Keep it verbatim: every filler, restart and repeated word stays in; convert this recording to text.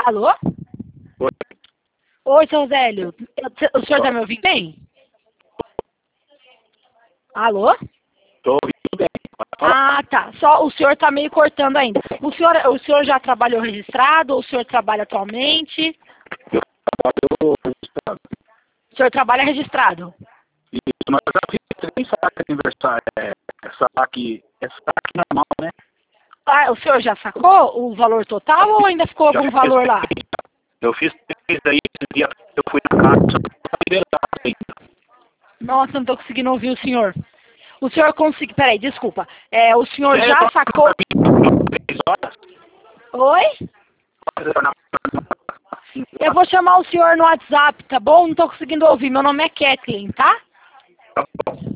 Alô? Oi. Oi, seu Zélio. Eu- O senhor está me ouvindo bem? Alô? Estou ouvindo bem. Pode falar. Ah, tá. Só o senhor está meio cortando ainda. O senhor, o senhor já trabalhou registrado ou o senhor trabalha atualmente? Eu registrado. O senhor trabalha registrado? Isso, mas eu já fiz três saques de aniversário. É, é saque, é saque normal, né? Ah, o senhor já sacou o valor total ou ainda ficou Já algum fiz valor lá? três. Eu fiz três aí, esse dia eu fui na casa, só pra liberar ainda. Nossa, não estou conseguindo ouvir o senhor. O senhor conseguiu... Peraí, desculpa. É, o senhor É, já só sacou... pra mim, três horas. Oi? Pode retornar. Eu vou chamar o senhor no WhatsApp, tá bom? Não estou conseguindo ouvir. Meu nome é Kathleen, tá? Tá bom.